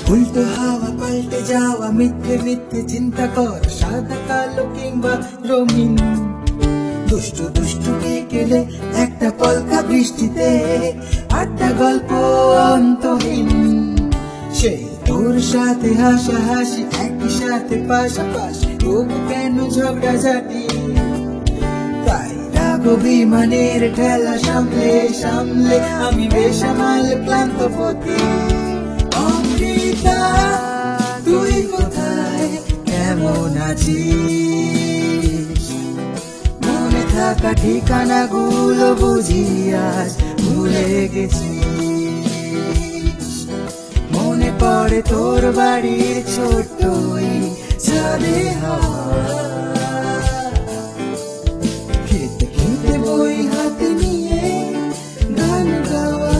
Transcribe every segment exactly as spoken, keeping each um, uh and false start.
উল্টো হাওয়া পাল্টে যাওয়া মিথ্যে মিথ্যে চিন্তা কর সাদা কালো কিংবা রঙিন দুষ্টু দুষ্টু বিকেলে একটা পলকা বৃষ্টিতে আড্ডা গল্প অন্তহীন সেই তোর সাথে হাসা হাসি একই সাথে পাশাপাশি তবু কেন ঝগড়াঝাটি তাই রাগ অভিমানের ঠেলা সামলে সামলে আমি বেসামাল ক্লান্ত পথে অমৃতা তুই কোথায় কেমন আছিস মনে থাকা ঠিকানা গুলো বুঝি আজ ভুলে গেছিস মনে পড়ে তোর বাড়ির ছোট্ট ছাদে হাওয়া খেতে খেতে বই হাতে নিয়ে গান গাওয়া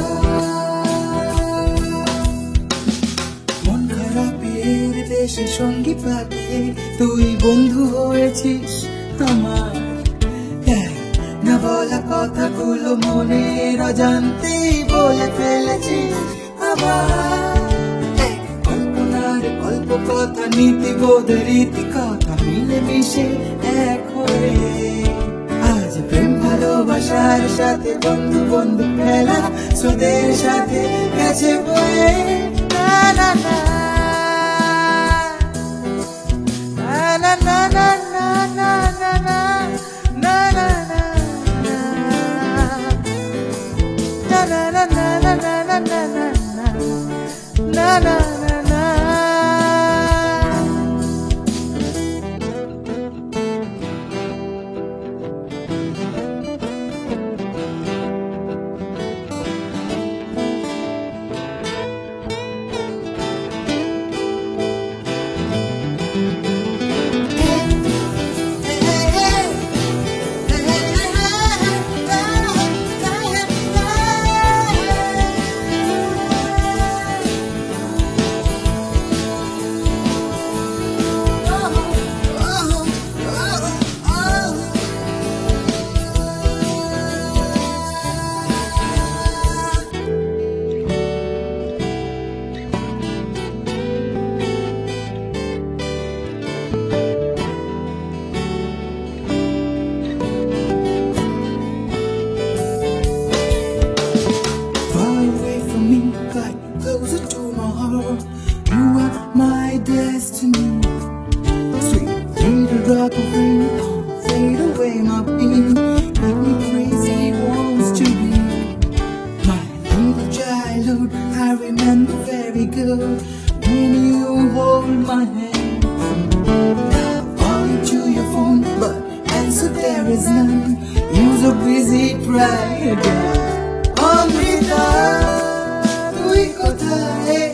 মন খারাপের দেশে সঙ্গী পাতে তুই বন্ধু হয়েছিস আমার না বলা কথাগুলো মনের অজান্তেই বলে ফেলেছিস আবার কল্পনার গল্প কথা নীতি বোধের রীতি কথা মিলে মিশে এক হয়ে আজ প্রেম ভালোবাসার সাথে বন্ধু বন্ধু খেলা সোদের সাথে গেছে বয়ে না না না না না না না না না না na na na na na na na na na closer to my heart, you are my destiny. Sweet little drop of rain, fade away my pain. Make me crazy, wants to be my little childhood. I remember very good when you hold my hand. Now calling to your phone, but answer there is none. You're so busy trying again. Amrita, তুই কোথায়